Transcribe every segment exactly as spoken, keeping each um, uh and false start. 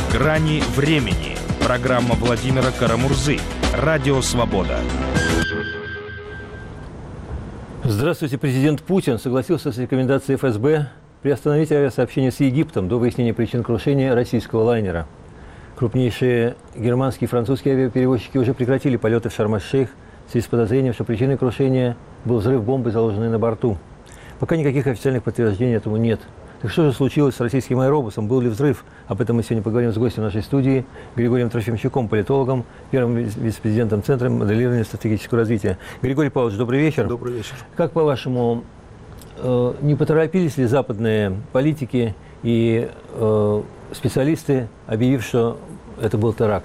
«Грани времени». Программа Владимира Карамурзы. Радио «Свобода». Здравствуйте. Президент Путин согласился с рекомендацией эф эс бэ приостановить авиасообщение с Египтом до выяснения причин крушения российского лайнера. Крупнейшие германские и французские авиаперевозчики уже прекратили полеты в Шарм-эль-Шейх в связи с подозрением, что причиной крушения был взрыв бомбы, заложенной на борту. Пока никаких официальных подтверждений этому нет. Так что же случилось с российским аэробусом? Был ли взрыв? Об этом мы сегодня поговорим с гостем нашей студии, Григорием Трофимчуком, политологом, первым вице-президентом Центра моделирования стратегического развития. Григорий Павлович, добрый вечер. Добрый вечер. Как, по-вашему, не поторопились ли западные политики и специалисты, объявив, что это был теракт?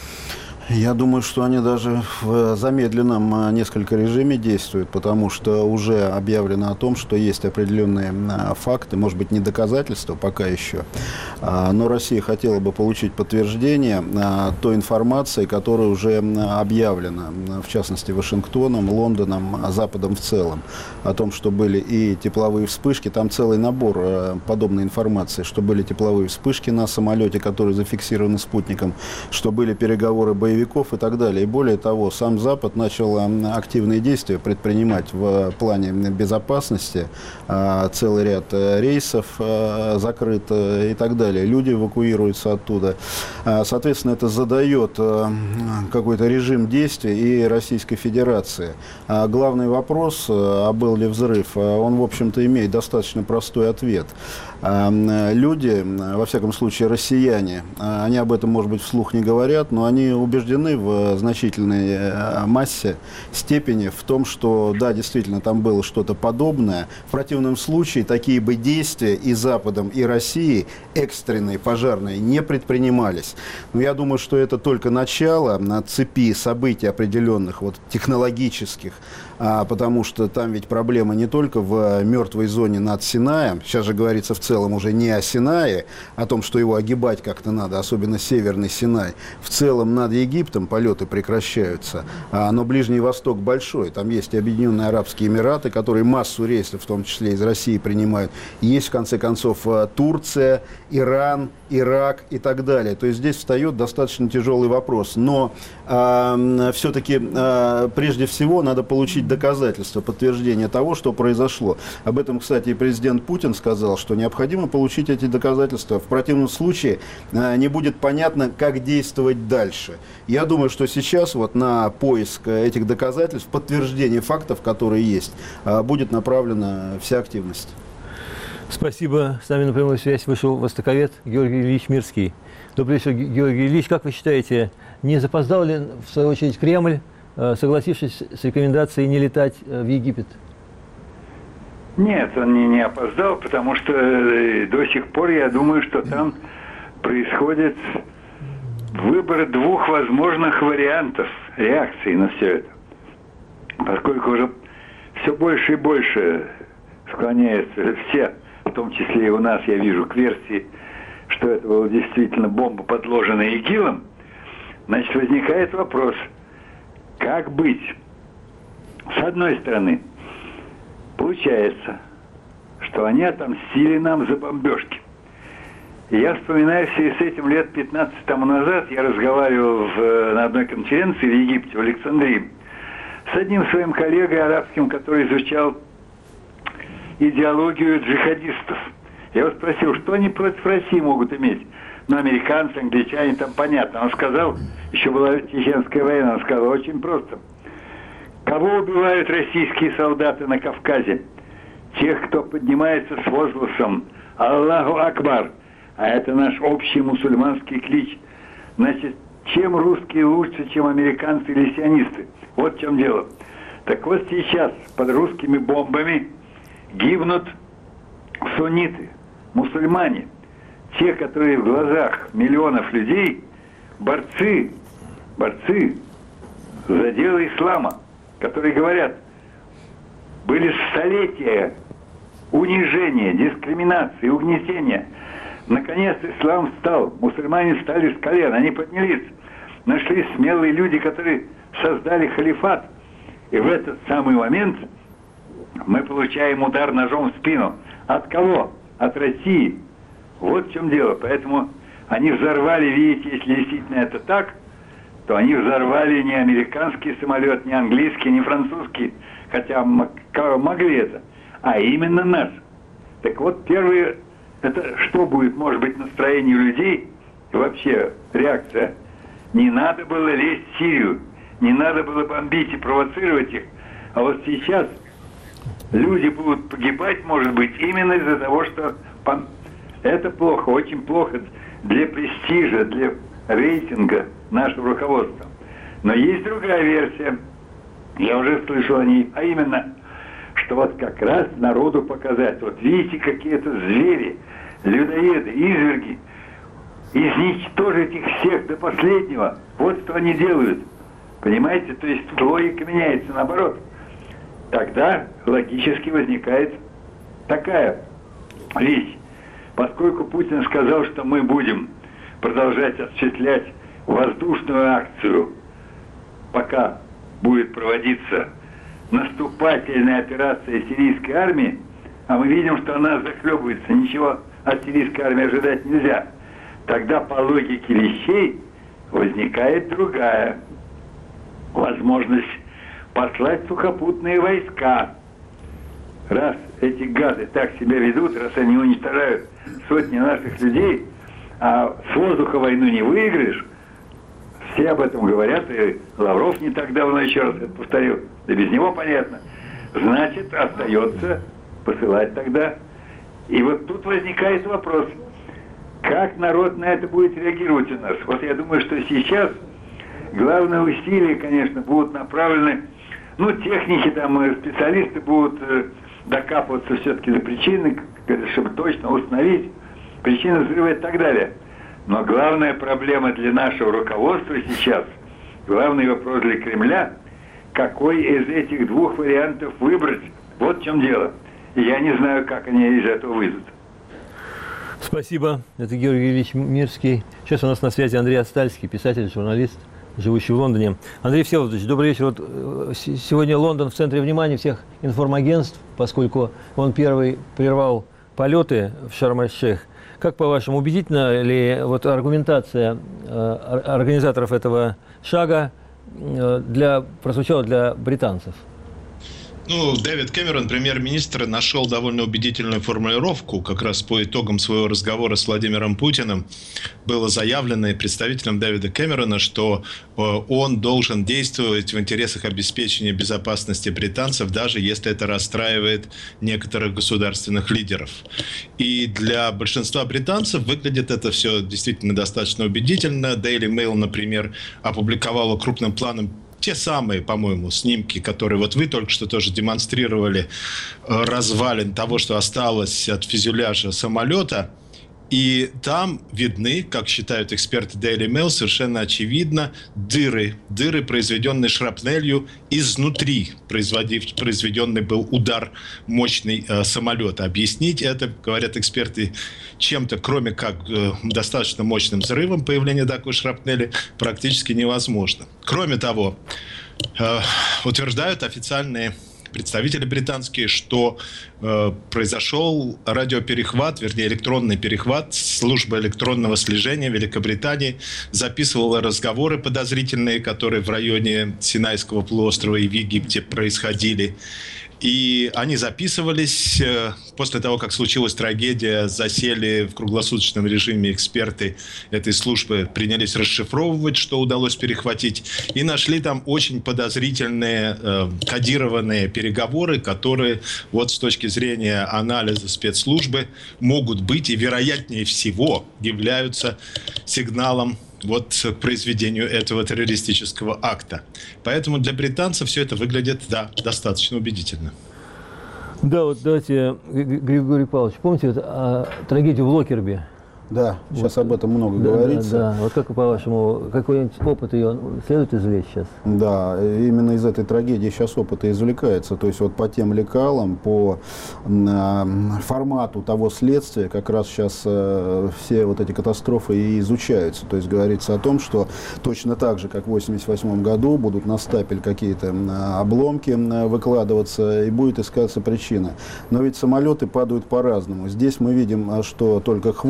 Я думаю, что они даже в замедленном несколько режиме действуют, потому что уже объявлено о том, что есть определенные факты, может быть, не доказательства пока еще, но Россия хотела бы получить подтверждение той информации, которая уже объявлена, в частности, Вашингтоном, Лондоном, Западом в целом, о том, что были и тепловые вспышки, там целый набор подобной информации, что были тепловые вспышки на самолете, которые зафиксированы спутником, что были переговоры боевиков, и так далее. И более того, сам Запад начал активные действия предпринимать в плане безопасности. Целый ряд рейсов закрыт и так далее. Люди эвакуируются оттуда. Соответственно, это задает какой-то режим действий и Российской Федерации. Главный вопрос, а был ли взрыв, он, в общем-то, имеет достаточно простой ответ. Люди, во всяком случае россияне, они об этом, может быть, вслух не говорят, но они убеждены в значительной массе, степени в том, что, да, действительно, там было что-то подобное. В противном случае такие бы действия и Западом, и Россией, экстренные, пожарные, не предпринимались. Но я думаю, что это только начало на цепи событий определенных, вот, технологических, а, потому что там ведь проблема не только в мертвой зоне над Синаем, сейчас же говорится в целом уже не о Синае, о том, что его огибать как-то надо, особенно северный Синай. В целом над Египтом полеты прекращаются, а, но Ближний Восток большой, там есть и Объединенные Арабские Эмираты, которые массу рейсов, в том числе из России, принимают. Есть, в конце концов, Турция, Иран, Ирак и так далее. То есть здесь встает достаточно тяжелый вопрос. Но э, все-таки э, прежде всего надо получить доказательства, подтверждение того, что произошло. Об этом, кстати, и президент Путин сказал, что необходимо получить эти доказательства. В противном случае э, не будет понятно, как действовать дальше. Я думаю, что сейчас вот на поиск этих доказательств, подтверждение фактов, которые есть, э, будет направлена вся активность. Спасибо. С нами на прямую связь вышел востоковед Георгий Ильич Мирский. Добрый вечер, Георгий Ильич. Как вы считаете, не запоздал ли, в свою очередь, Кремль, согласившись с рекомендацией не летать в Египет? Нет, он не, не опоздал, потому что до сих пор я думаю, что там происходит выбор двух возможных вариантов реакции на все это. Поскольку уже все больше и больше склоняются все, в том числе и у нас, я вижу, к версии, что это была действительно бомба, подложенная ИГИЛом, значит, возникает вопрос, как быть? С одной стороны, получается, что они отомстили нам за бомбежки. И я вспоминаю, в связи с этим лет пятнадцать тому назад я разговаривал в, на одной конференции в Египте, в Александрии, с одним своим коллегой арабским, который изучал идеологию джихадистов. Я его спросил, что они против России могут иметь? Ну, американцы, англичане, там понятно. Он сказал, еще была Чеченская война, он сказал, очень просто. Кого убивают российские солдаты на Кавказе? Тех, кто поднимается с возгласом «Аллаху Акбар», а это наш общий мусульманский клич. Значит, чем русские лучше, чем американцы или сионисты? Вот в чем дело. Так вот сейчас под русскими бомбами гибнут сунниты, мусульмане, те, которые в глазах миллионов людей борцы, борцы за дело ислама, которые говорят, были столетия унижения, дискриминации, угнетения. Наконец ислам встал, мусульмане встали с колен, они поднялись, нашли смелые люди, которые создали халифат. И в этот самый момент мы получаем удар ножом в спину. От кого? От России. Вот в чем дело. Поэтому Они взорвали, видите, если действительно это так, то они взорвали не американский самолет, не английский, не французский, хотя могли это, а именно наш. Так вот, первое, это что будет, может быть, настроение людей, и вообще реакция. Не надо было лезть в Сирию, не надо было бомбить и провоцировать их, а вот сейчас люди будут погибать, может быть, именно из-за того, что это плохо, очень плохо для престижа, для рейтинга нашего руководства. Но есть другая версия, я уже слышал о ней, а именно, что вот как раз народу показать, вот видите, какие-то звери, людоеды, изверги, изничтожить их всех до последнего, вот что они делают. Понимаете, то есть логика меняется наоборот. Тогда логически возникает такая вещь. Поскольку Путин сказал, что мы будем продолжать осуществлять воздушную акцию, пока будет проводиться наступательная операция сирийской армии, а мы видим, что она захлебывается, ничего от сирийской армии ожидать нельзя, тогда по логике вещей возникает другая возможность послать сухопутные войска. Раз эти гады так себя ведут, раз они уничтожают сотни наших людей, а с воздуха войну не выиграешь, все об этом говорят, и Лавров не так давно еще раз это повторил, да без него понятно. Значит, остается посылать тогда. И вот тут возникает вопрос, как народ на это будет реагировать у нас. Вот я думаю, что сейчас главные усилия, конечно, будут направлены, ну, техники, там, специалисты будут докапываться все-таки до причины, чтобы точно установить причины взрыва и так далее. Но главная проблема для нашего руководства сейчас, главный вопрос для Кремля, какой из этих двух вариантов выбрать, вот в чем дело. И я не знаю, как они из этого выйдут. Спасибо. Это Георгий Ильич Мирский. Сейчас у нас на связи Андрей Астальский, писатель, журналист, живущий в Лондоне. Андрей Всеволодович, добрый вечер. Вот сегодня Лондон в центре внимания всех информагентств, поскольку он первый прервал полеты в Шарм-эль-Шейх. Как, по-вашему, убедительна ли вот аргументация э, организаторов этого шага э, для, прозвучала для британцев? Ну, Дэвид Кэмерон, премьер-министр, нашел довольно убедительную формулировку. Как раз по итогам своего разговора с Владимиром Путиным было заявлено представителем Дэвида Кэмерона, что он должен действовать в интересах обеспечения безопасности британцев, даже если это расстраивает некоторых государственных лидеров. И для большинства британцев выглядит это все действительно достаточно убедительно. Daily Mail, например, опубликовала крупным планом те самые, по-моему, снимки, которые вот вы только что тоже демонстрировали, развалин того, что осталось от фюзеляжа самолета. И там видны, как считают эксперты Daily Mail, совершенно очевидно дыры, дыры, произведенные шрапнелью изнутри, произведенный был удар мощный э, самолета. Объяснить это, говорят эксперты, чем-то, кроме как э, достаточно мощным взрывом появления такой шрапнели, практически невозможно. Кроме того, э, утверждают официальные представители британские, что э, произошел радиоперехват, вернее электронный перехват. Служба электронного слежения Великобритании записывала разговоры подозрительные, которые в районе Синайского полуострова и в Египте происходили. И они записывались. После того, как случилась трагедия, засели в круглосуточном режиме эксперты этой службы, принялись расшифровывать, что удалось перехватить, и нашли там очень подозрительные э, кодированные переговоры, которые вот с точки зрения анализа спецслужбы могут быть и вероятнее всего являются сигналом вот к произведению этого террористического акта. Поэтому для британцев все это выглядит, да, достаточно убедительно. Да, вот давайте, Григорий Павлович, помните вот, а, трагедию в Локерби? Да, сейчас вот об этом много да, говорится. Да, да. Вот как по-вашему, какой-нибудь опыт ее следует извлечь сейчас? Да, именно из этой трагедии сейчас опыт и извлекается. То есть вот по тем лекалам, по э, формату того следствия как раз сейчас э, все вот эти катастрофы и изучаются. То есть говорится о том, что точно так же, как в восемьдесят восьмом году, будут на стапель какие-то обломки выкладываться и будет искаться причина. Но ведь самолеты падают по-разному. Здесь мы видим, что только хвост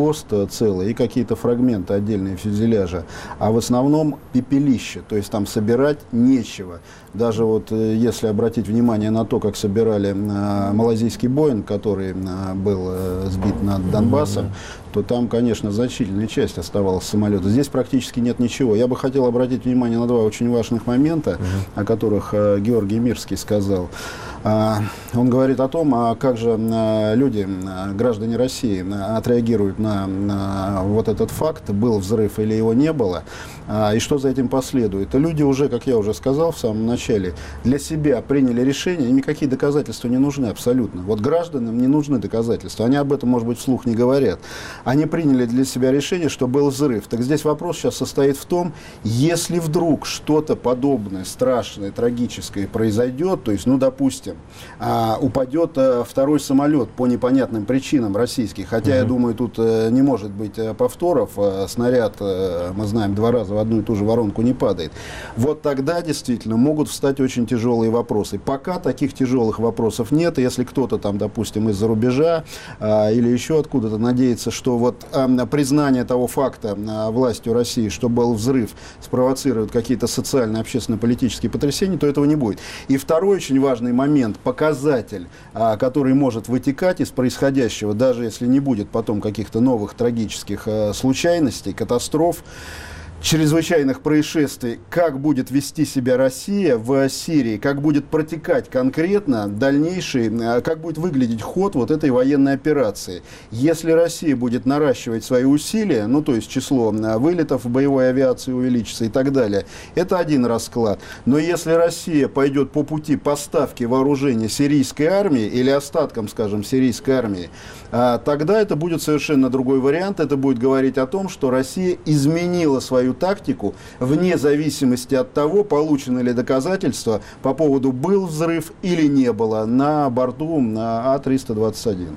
целое, и какие-то фрагменты, отдельные фюзеляжа, а в основном пепелище, то есть там собирать нечего. Даже вот если обратить внимание на то, как собирали э, малазийский Боинг, который э, был э, сбит над Донбассом, mm-hmm. то там, конечно, значительная часть оставалась самолета. Здесь практически нет ничего. Я бы хотел обратить внимание на два очень важных момента, mm-hmm. о которых э, Георгий Мирский сказал. А, он говорит о том, а как же а, люди, а, граждане России, а, отреагируют на, на вот этот факт, был взрыв или его не было, а, и что за этим последует. И люди уже, как я уже сказал в самом начале, для себя приняли решение, и никакие доказательства не нужны абсолютно. Вот гражданам не нужны доказательства, они об этом, может быть, вслух не говорят. Они приняли для себя решение, что был взрыв. Так здесь вопрос сейчас состоит в том, если вдруг что-то подобное, страшное, трагическое произойдет, то есть, ну, допустим, А, упадет а, второй самолет по непонятным причинам российский. Хотя, mm-hmm. я думаю, тут а, не может быть а, повторов. А, снаряд, а, мы знаем, два раза в одну и ту же воронку не падает. Вот тогда действительно могут встать очень тяжелые вопросы. Пока таких тяжелых вопросов нет. И если кто-то там, допустим, из-за рубежа а, или еще откуда-то надеется, что вот а, признание того факта а, властью России, что был взрыв, спровоцирует какие-то социальные, общественно-политические потрясения, то этого не будет. И второй очень важный момент, показатель, а, который может вытекать из происходящего, даже если не будет потом каких-то новых трагических а, случайностей, катастроф, чрезвычайных происшествий, как будет вести себя Россия в Сирии, как будет протекать конкретно дальнейший, как будет выглядеть ход вот этой военной операции. Если Россия будет наращивать свои усилия, ну то есть число вылетов в боевой авиации увеличится и так далее, это один расклад. Но если Россия пойдет по пути поставки вооружения сирийской армии или остаткам, скажем, сирийской армии, тогда это будет совершенно другой вариант. Это будет говорить о том, что Россия изменила свою тактику вне зависимости от того, получены ли доказательства по поводу был взрыв или не было на борту на А триста двадцать один.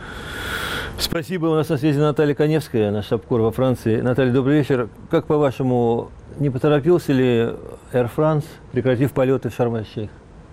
Спасибо. У нас на связи Наталья Коневская, наш шапкор во Франции. Наталья, добрый вечер. Как по-вашему, не поторопился ли Air France, прекратив полеты в Шарм-эль-Шейх?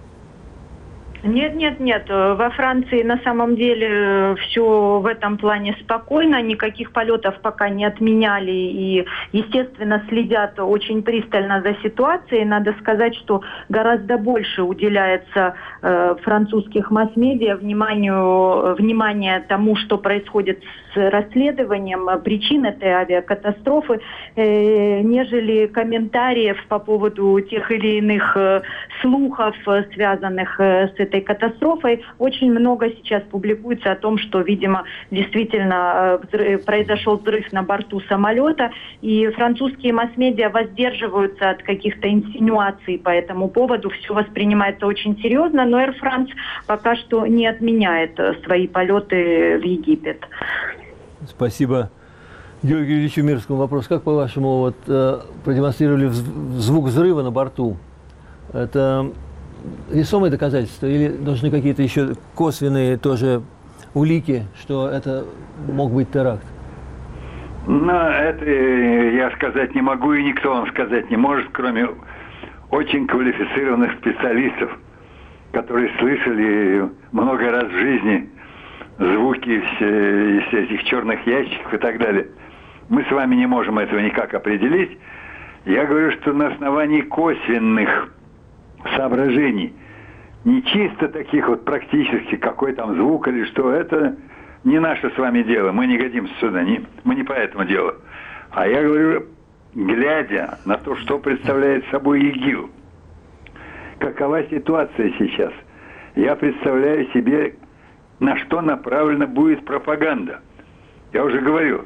Нет, нет, нет. Во Франции на самом деле все в этом плане спокойно. Никаких полетов пока не отменяли. И, естественно, следят очень пристально за ситуацией. Надо сказать, что гораздо больше уделяется э, французских масс-медиа вниманию, внимание тому, что происходит с расследованием причин этой авиакатастрофы, э, нежели комментариев по поводу тех или иных э, слухов, связанных э, с этой катастрофой. Очень много сейчас публикуется о том, что, видимо, действительно взрыв, произошел взрыв на борту самолета, и французские масс-медиа воздерживаются от каких-то инсинуаций по этому поводу. Все воспринимается очень серьезно, но Air France пока что не отменяет свои полеты в Египет. Спасибо. Георгию Ильичу Мирскому вопрос. Как, по-вашему, вот, э, продемонстрировали звук взрыва на борту? Это весомые доказательства или должны какие-то еще косвенные тоже улики, что это мог быть теракт? Ну, это я сказать не могу, и никто вам сказать не может, кроме очень квалифицированных специалистов, которые слышали много раз в жизни звуки из этих черных ящиков и так далее. Мы с вами не можем этого никак определить. Я говорю, что на основании косвенных соображений, не чисто таких вот практически, какой там звук или что, это не наше с вами дело, мы не годимся сюда, не, мы не по этому делу. А я говорю, глядя на то, что представляет собой ИГИЛ, какова ситуация сейчас, я представляю себе, на что направлена будет пропаганда. Я уже говорю,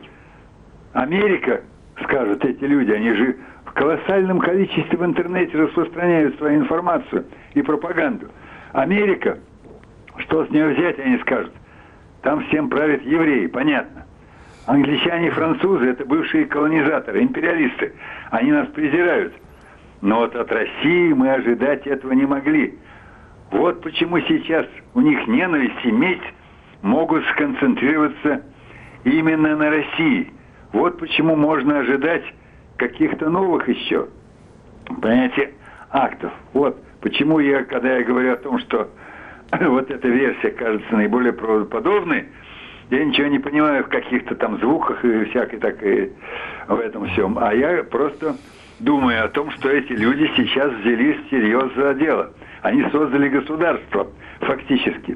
Америка, скажут эти люди, они же в колоссальном количестве в интернете распространяют свою информацию и пропаганду. Америка, что с нее взять, они скажут. Там всем правят евреи, понятно. Англичане и французы – это бывшие колонизаторы, империалисты. Они нас презирают. Но вот от России мы ожидать этого не могли. Вот почему сейчас у них ненависть и месть могут сконцентрироваться именно на России. Вот почему можно ожидать каких-то новых еще, понимаете, актов. Вот почему я, когда я говорю о том, что вот эта версия кажется наиболее правдоподобной, Я ничего не понимаю в каких-то там звуках и всякой такой в этом всем. А я просто думаю о том, что эти люди сейчас взялись всерьез за дело. Они создали государство, фактически.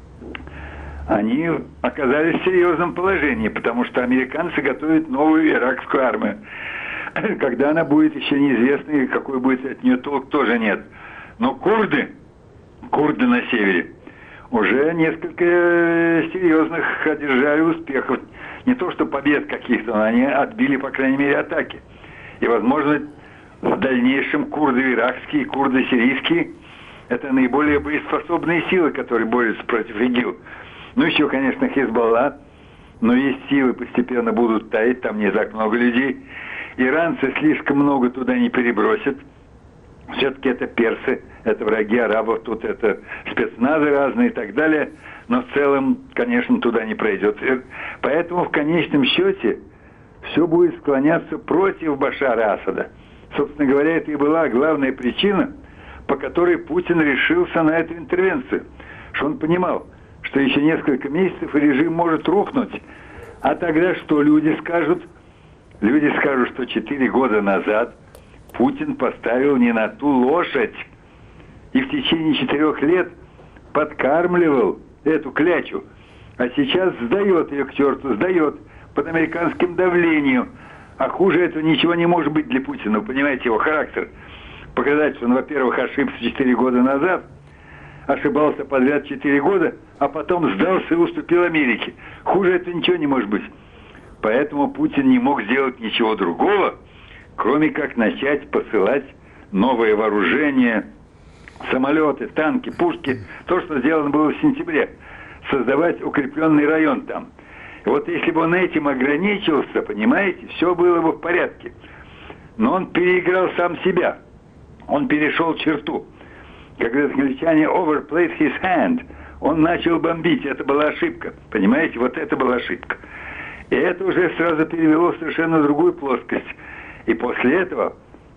Они оказались в серьезном положении, потому что американцы готовят новую иракскую армию. Когда она будет, еще неизвестно, и какой будет от нее толк, тоже нет. Но курды, курды на севере, уже несколько серьезных одержали успехов. Не то что побед каких-то, но они отбили, по крайней мере, атаки. И, возможно, в дальнейшем курды иракские, курды сирийские – это наиболее боеспособные силы, которые борются против ИГИЛ. Ну, еще, конечно, Хизбалла, но есть силы, постепенно будут таять, там не так много людей. Иранцы слишком много туда не перебросят. Все-таки это персы, это враги арабов, тут это спецназы разные и так далее. Но в целом, конечно, туда не пройдет. Поэтому в конечном счете все будет склоняться против Башара Асада. Собственно говоря, это и была главная причина, по которой Путин решился на эту интервенцию. Что он понимал, что еще несколько месяцев и режим может рухнуть. А тогда что люди скажут? Люди скажут, что четыре года назад Путин поставил не на ту лошадь и в течение четырех лет подкармливал эту клячу. А сейчас сдает ее к черту, сдает под американским давлением. А хуже этого ничего не может быть для Путина. Вы понимаете его характер. Показать, что он, во-первых, ошибся четыре года назад, ошибался подряд четыре года, а потом сдался и уступил Америке. Хуже этого ничего не может быть. Поэтому Путин не мог сделать ничего другого, кроме как начать посылать новое вооружение, самолеты, танки, пушки. То, что сделано было в сентябре. Создавать укрепленный район там. И вот если бы он этим ограничился, понимаете, все было бы в порядке. Но он переиграл сам себя. Он перешел черту. Как говорят англичане, overplayed his hand. Он начал бомбить. Это была ошибка. Понимаете, вот это была ошибка. И это уже сразу перевело в совершенно другую плоскость. И после этого,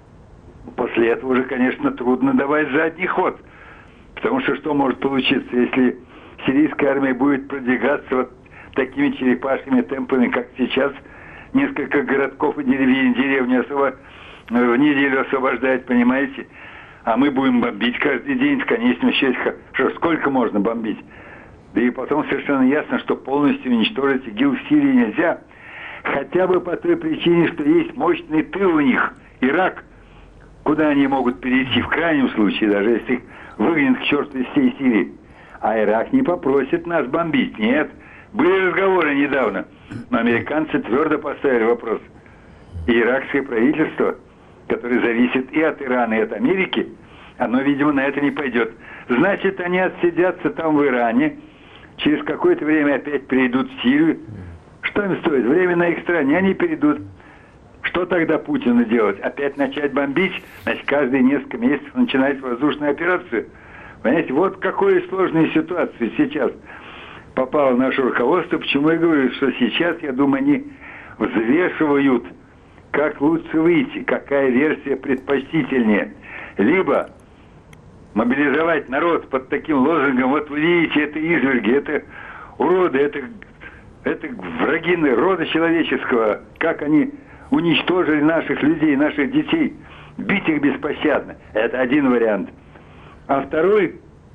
после этого уже, конечно, трудно давать задний ход. Потому что что может получиться, если сирийская армия будет продвигаться вот такими черепашьими темпами, как сейчас, несколько городков и деревень, деревни особо, в неделю освобождать, понимаете? А мы будем бомбить каждый день, в конечном счете, что сколько можно бомбить? Да и потом совершенно ясно, что полностью уничтожить ИГИЛ в Сирии нельзя. Хотя бы по той причине, что есть мощный тыл у них, Ирак, куда они могут перейти в крайнем случае, даже если их выгонят к черту из всей Сирии. А Ирак не попросит нас бомбить, нет. Были разговоры недавно, но американцы твердо поставили вопрос. И иракское правительство, которое зависит и от Ирана, и от Америки, оно, видимо, на это не пойдет. Значит, они отсидятся там в Иране, через какое-то время опять перейдут в Сирию. Что им стоит? Время на их стороне, они перейдут. Что тогда Путину делать? Опять начать бомбить? Значит, каждые несколько месяцев начинать воздушную операцию. Понимаете, вот в какую сложную ситуацию сейчас попало наше руководство. Почему я говорю, что сейчас, я думаю, они взвешивают, как лучше выйти, какая версия предпочтительнее. Либо мобилизовать народ под таким лозунгом: вот вы видите, это изверги, это уроды, это, это враги рода человеческого, как они уничтожили наших людей, наших детей, бить их беспощадно. Это один вариант. А второй,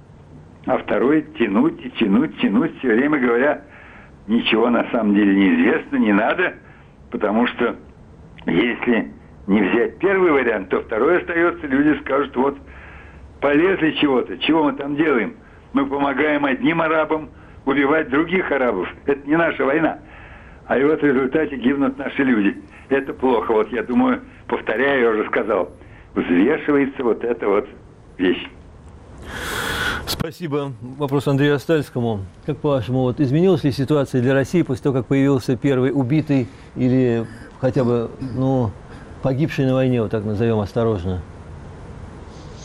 а второй тянуть и тянуть, тянуть, все время говоря, ничего на самом деле не известно, не надо, потому что если не взять первый вариант, то второй остается, люди скажут: вот полезли чего-то, чего мы там делаем? Мы помогаем одним арабам убивать других арабов. Это не наша война. А и вот в результате гибнут наши люди. Это плохо. Вот я думаю, повторяю, я уже сказал, взвешивается вот эта вот вещь. Спасибо. Вопрос Андрею Остальскому. Как по-вашему, вот изменилась ли ситуация для России после того, как появился первый убитый или хотя бы, ну, погибший на войне, вот так назовем осторожно?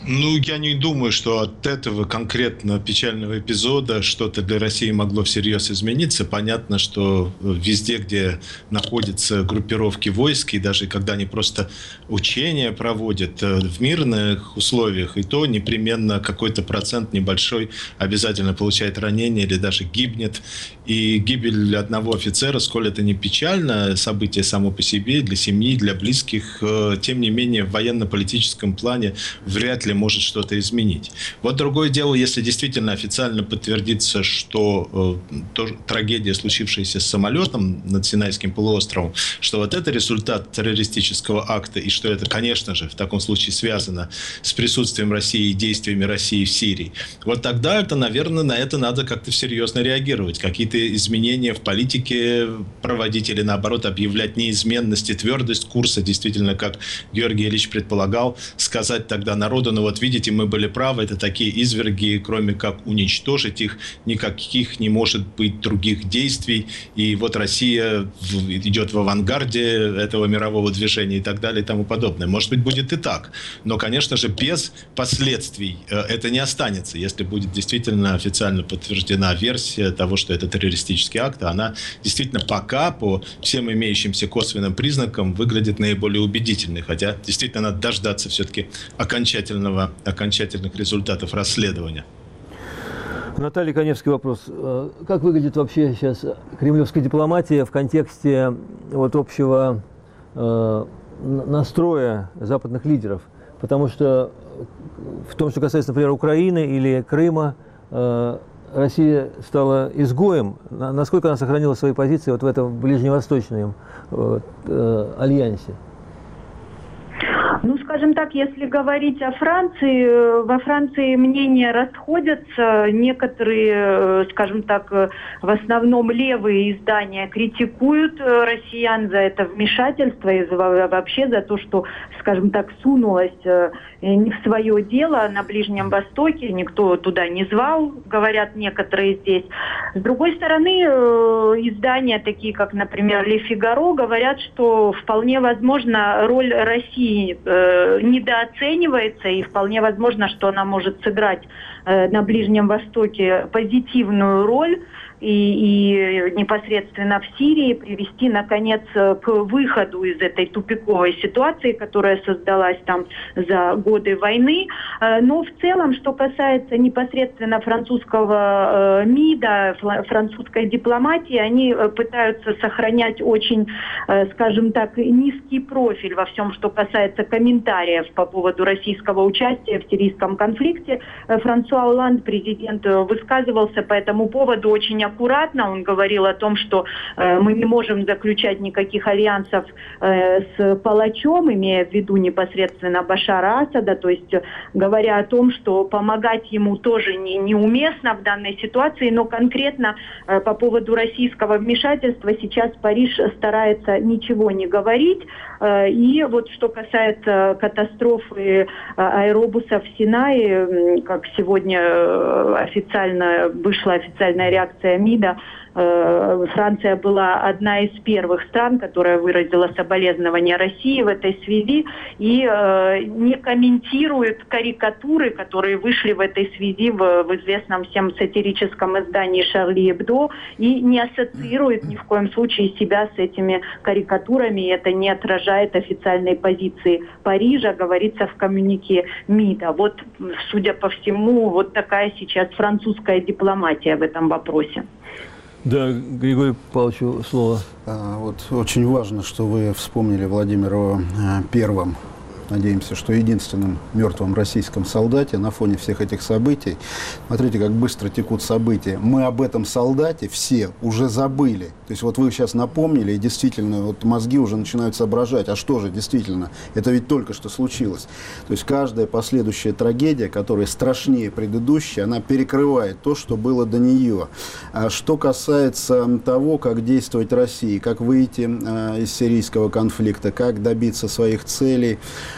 Ну, я не думаю, что от этого конкретно печального эпизода что-то для России могло всерьез измениться. Понятно, что везде, где находятся группировки войск, и даже когда они просто учения проводят в мирных условиях, и то непременно какой-то процент небольшой обязательно получает ранение или даже гибнет. И гибель одного офицера, сколь это не печально, событие само по себе, для семьи, для близких, тем не менее в военно-политическом плане вряд ли может что-то изменить. Вот другое дело, если действительно официально подтвердится, что э, то, трагедия, случившаяся с самолетом над Синайским полуостровом, что вот это результат террористического акта, и что это, конечно же, в таком случае связано с присутствием России и действиями России в Сирии, вот тогда это, наверное, на это надо как-то серьезно реагировать, какие-то изменения в политике проводить или, наоборот, объявлять неизменность и твердость курса, действительно, как Георгий Ильич предполагал, сказать тогда народу: ну вот видите, мы были правы, это такие изверги, кроме как уничтожить их, никаких не может быть других действий, и вот Россия идет в авангарде этого мирового движения и так далее и тому подобное. Может быть, будет и так, но, конечно же, без последствий это не останется, если будет действительно официально подтверждена версия того, что это террористический акт, она действительно пока по всем имеющимся косвенным признакам выглядит наиболее убедительной, хотя действительно надо дождаться все-таки окончательного окончательных результатов расследования. Наталья, Коневский вопрос. Как выглядит вообще сейчас кремлевская дипломатия в контексте вот общего э, настроя западных лидеров? Потому что в том, что касается, например, Украины или Крыма, э, Россия стала изгоем. Насколько она сохранила свои позиции вот в этом ближневосточном э, э, альянсе? Ну, скажем так, если говорить о Франции, во Франции мнения расходятся. Некоторые, скажем так, в основном левые издания критикуют россиян за это вмешательство и вообще за то, что, скажем так, сунулось не в свое дело на Ближнем Востоке, никто туда не звал, говорят некоторые здесь. С другой стороны, издания, такие как, например, «Ле Фигаро», говорят, что вполне возможно роль России недооценивается, и вполне возможно, что она может сыграть на Ближнем Востоке позитивную роль и, и непосредственно в Сирии привести, наконец, к выходу из этой тупиковой ситуации, которая создалась там за годы войны. Но в целом, что касается непосредственно французского МИДа, французской дипломатии, они пытаются сохранять очень, скажем так, низкий профиль во всем, что касается комментариев по поводу российского участия в сирийском конфликте. Франсуа Олланд, президент, высказывался по этому поводу очень аккуратно. Он говорил о том, что э, мы не можем заключать никаких альянсов э, с палачом, имея в виду непосредственно Башара Асада, то есть говоря о том, что помогать ему тоже не, неуместно в данной ситуации, но конкретно э, по поводу российского вмешательства сейчас Париж старается ничего не говорить. Э, и вот что касается катастрофы аэробуса в Синае, как сегодня официально вышла официальная реакция МИДа, Франция была одна из первых стран, которая выразила соболезнования России в этой связи и э, не комментирует карикатуры, которые вышли в этой связи в, в известном всем сатирическом издании «Шарли Эбдо», и не ассоциирует ни в коем случае себя с этими карикатурами, и это не отражает официальной позиции Парижа, говорится в коммюнике МИДа. Вот, судя по всему, вот такая сейчас французская дипломатия в этом вопросе. Да, Григорию Павловичу слово. А, вот очень важно, что вы вспомнили Владимира Первым. Надеемся, что единственным мертвым российском солдате на фоне всех этих событий. Смотрите, как быстро текут события. Мы об этом солдате все уже забыли. То есть вот вы сейчас напомнили, и действительно вот мозги уже начинают соображать, а что же действительно, это ведь только что случилось. То есть каждая последующая трагедия, которая страшнее предыдущей, она перекрывает то, что было до нее. А что касается того, как действовать России, как выйти а, из сирийского конфликта, как добиться своих целей,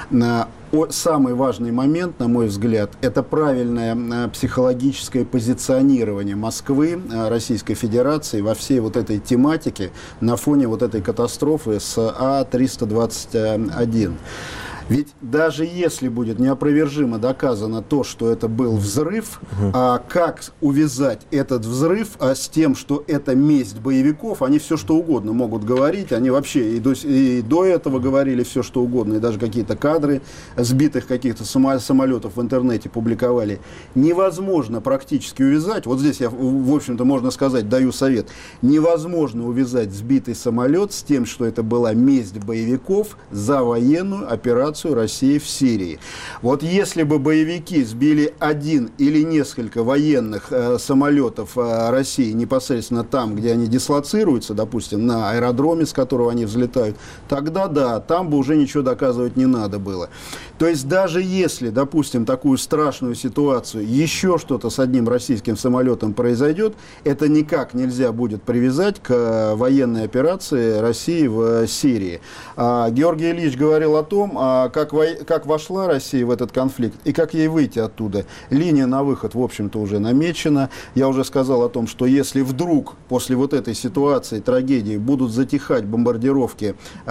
самый важный момент, на мой взгляд, это правильное психологическое позиционирование Москвы, Российской Федерации во всей вот этой тематике на фоне вот этой катастрофы с А триста двадцать один. Ведь даже если будет неопровержимо доказано то, что это был взрыв, угу. а как увязать этот взрыв а с тем, что это месть боевиков, они все что угодно могут говорить, они вообще и до, и до этого говорили все что угодно, и даже какие-то кадры сбитых каких-то самолетов в интернете публиковали. Невозможно практически увязать, вот здесь я, в общем-то, можно сказать, даю совет, невозможно увязать сбитый самолет с тем, что это была месть боевиков за военную операцию России в Сирии. Вот если бы боевики сбили один или несколько военных э, самолетов э, России непосредственно там, где они дислоцируются, допустим, на аэродроме, с которого они взлетают, тогда да, там бы уже ничего доказывать не надо было. То есть даже если, допустим, такую страшную ситуацию, еще что-то с одним российским самолетом произойдет, это никак нельзя будет привязать к военной операции России в Сирии. А Георгий Ильич говорил о том, а Как, во... как вошла Россия в этот конфликт и как ей выйти оттуда. Линия на выход, в общем-то, уже намечена. Я уже сказал о том, что если вдруг после вот этой ситуации, трагедии, будут затихать бомбардировки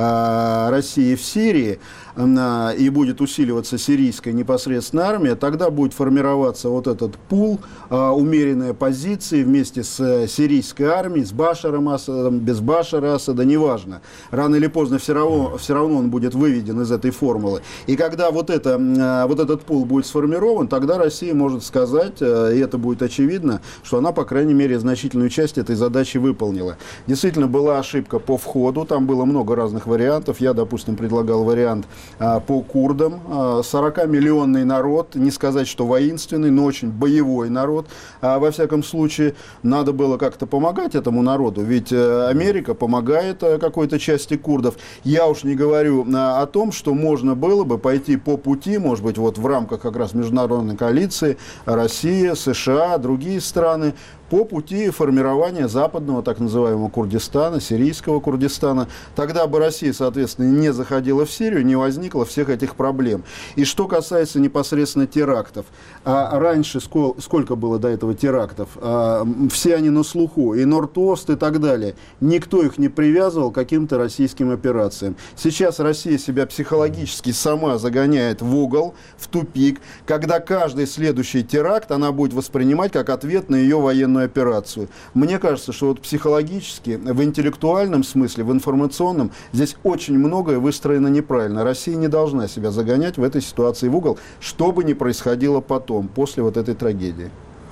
э, России в Сирии э, и будет усиливаться сирийская непосредственно армия, тогда будет формироваться вот этот пул, э, умеренные позиции вместе с сирийской армией, с Башаром Асадом, без Башара Асада, неважно. Рано или поздно все равно, все равно он будет выведен из этой формулы. И когда вот, это, вот этот пул будет сформирован, тогда Россия может сказать, и это будет очевидно, что она, по крайней мере, значительную часть этой задачи выполнила. Действительно, была ошибка по входу, там было много разных вариантов. Я, допустим, предлагал вариант по курдам. сорокамиллионный народ, не сказать, что воинственный, но очень боевой народ. Во всяком случае, надо было как-то помогать этому народу, ведь Америка помогает какой-то части курдов. Я уж не говорю о том, что можно было бы пойти по пути, может быть, вот в рамках как раз международной коалиции, Россия, США, другие страны, по пути формирования западного так называемого Курдистана, сирийского Курдистана. Тогда бы Россия, соответственно, не заходила в Сирию, не возникло всех этих проблем. И что касается непосредственно терактов. А раньше скол, сколько было до этого терактов? А, все они на слуху, и Норд-Ост и так далее. Никто их не привязывал к каким-то российским операциям. Сейчас Россия себя психологически сама загоняет в угол, в тупик, когда каждый следующий теракт она будет воспринимать как ответ на ее военную операцию. Мне кажется, что вот психологически, в интеллектуальном смысле, в информационном, здесь очень многое выстроено неправильно. Россия не должна себя загонять в этой ситуации в угол, что бы ни происходило потом, после вот этой трагедии.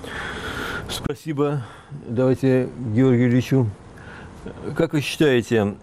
Спасибо. Давайте Георгию Ильичу. Как вы считаете,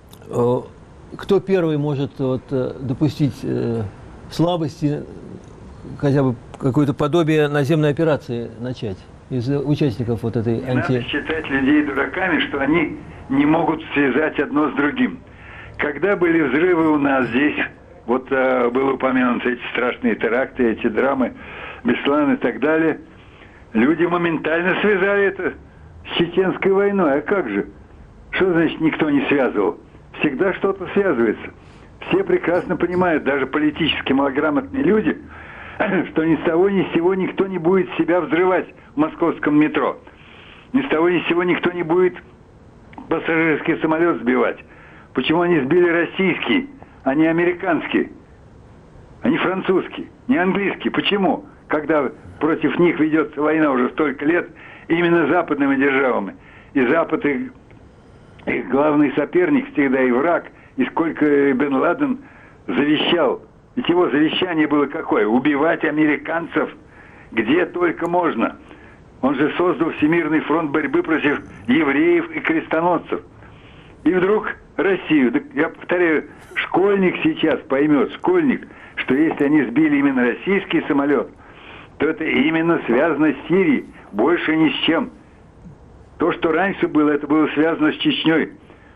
кто первый может вот, допустить слабости, хотя бы какое-то подобие наземной операции начать? Из участников вот этой не анти... надо считать людей дураками, что они не могут связать одно с другим. Когда были взрывы у нас здесь, вот э, было упомянуты эти страшные теракты, эти драмы, Беслан и так далее, люди моментально связали это с Чеченской войной. А как же? Что значит никто не связывал? Всегда что-то связывается. Все прекрасно понимают, даже политически малограмотные люди, что ни с того ни с сего никто не будет себя взрывать в московском метро. Ни с того ни с сего никто не будет пассажирский самолет сбивать. Почему они сбили российский, а не американский, а не французский, не английский? Почему? Когда против них ведется война уже столько лет именно западными державами. И Запад их, их главный соперник всегда и враг. И сколько Бен Ладен завещал. Ведь его завещание было какое? Убивать американцев где только можно. Он же создал Всемирный фронт борьбы против евреев и крестоносцев. И вдруг Россию. Я повторяю, школьник сейчас поймет, школьник, что если они сбили именно российский самолет, то это именно связано с Сирией, больше ни с чем. То, что раньше было, это было связано с Чечней.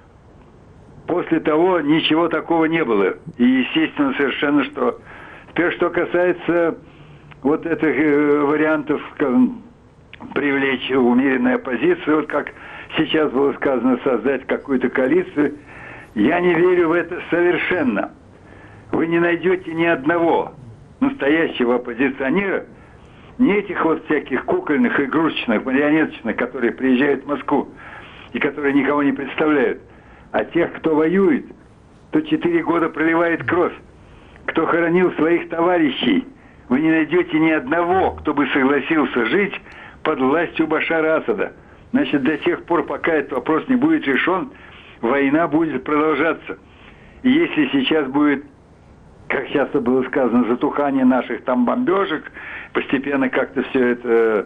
После того ничего такого не было. И естественно совершенно, что... Теперь, что касается вот этих э, вариантов как, привлечь умеренную оппозицию, вот как сейчас было сказано, создать какую-то коалицию, я не верю в это совершенно. Вы не найдете ни одного настоящего оппозиционера, не этих вот всяких кукольных, игрушечных, марионеточных, которые приезжают в Москву и которые никого не представляют, а тех, кто воюет, то четыре года проливает кровь. кто хоронил своих товарищей. Вы не найдете ни одного, кто бы согласился жить под властью Башара Асада. Значит, до тех пор, пока этот вопрос не будет решен, война будет продолжаться. И если сейчас будет, как часто было сказано, затухание наших там бомбежек, постепенно как-то все это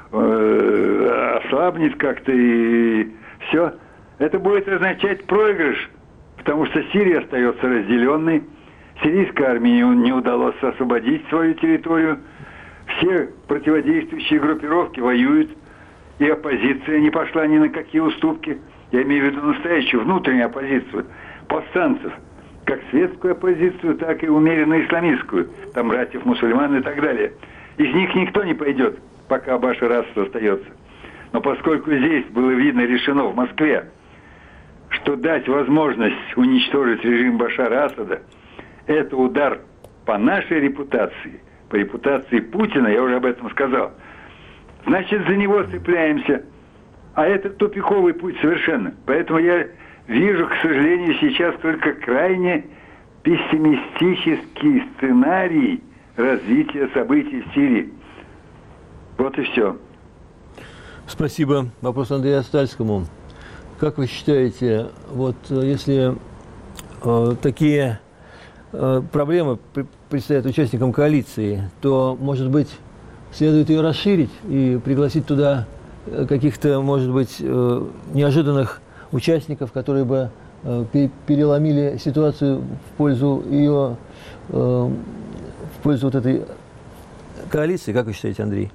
э, ослабнет как-то и все, это будет означать проигрыш, потому что Сирия остается разделенной, сирийской армии не удалось освободить свою территорию, все противодействующие группировки воюют, и оппозиция не пошла ни на какие уступки. Я имею в виду настоящую внутреннюю оппозицию повстанцев, как светскую оппозицию, так и умеренно исламистскую, там братьев мусульман и так далее. Из них никто не пойдет, пока Башар Асад остается. Но поскольку здесь было видно, решено в Москве, что дать возможность уничтожить режим Башара Асада, это удар по нашей репутации, по репутации Путина, я уже об этом сказал. Значит, за него цепляемся. А это тупиковый путь совершенно. Поэтому я вижу, к сожалению, сейчас только крайне пессимистический сценарий развития событий в Сирии. Вот и все. Спасибо. Вопрос Андрею Астальскому. Как вы считаете, вот если э, такие э, проблемы предстоят участникам коалиции, то, может быть, следует ее расширить и пригласить туда каких-то, может быть, э, неожиданных участников, которые бы э, переломили ситуацию в пользу ее, э, в пользу вот этой коалиции? Как вы считаете, Андрей?